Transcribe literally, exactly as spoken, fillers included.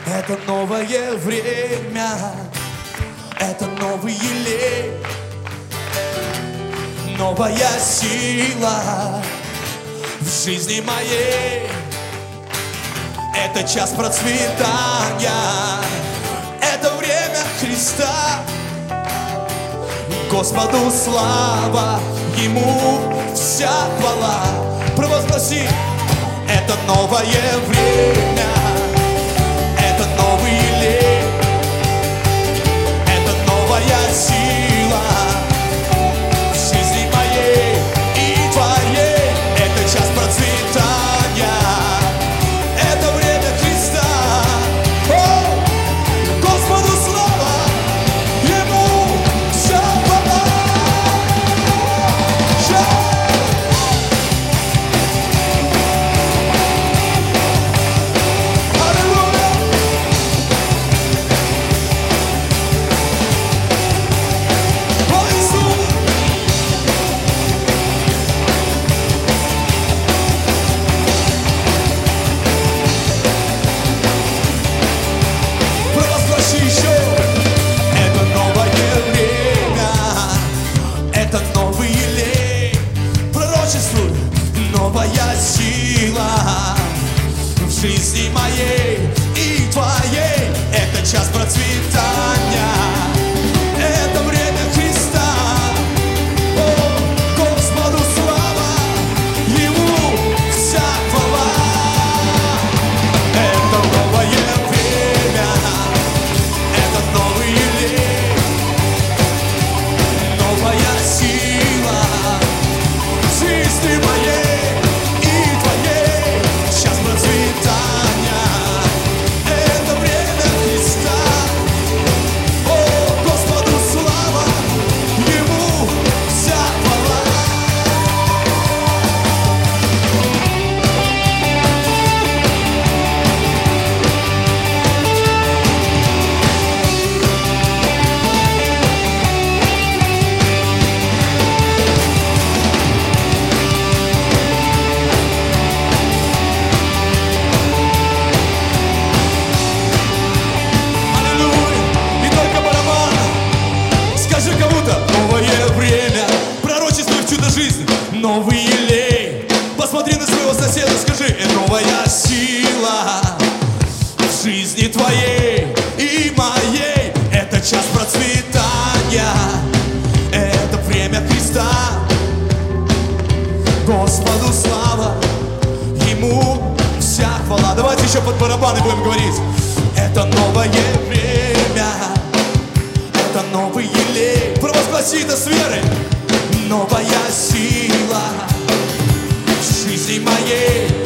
Это новое время, это новый елей, новая сила в жизни моей. Это час процветания, это время Христа. Господу слава, Ему вся хвала. Провозгласи, это новое время, это новый елей, это новая сила в жизни моей и твоей. Это час процветания, это время Христа. О, Господу слава, Ему вся хвала. Новая сила в жизни моей и твоей. Это час процветания, это время Христа. О, Господу слава, Ему вся хвала. Это новое время, это новый елей, новая сила в жизни моей. Новый елей. Посмотри на своего соседа, скажи: новая сила в жизни твоей и моей. Это час процветания, это время Христа. Господу слава, Ему вся хвала. Давайте еще под барабаны будем говорить. Это новое время, это новый елей. Провозгласи это с верой. Новая сила в жизни моей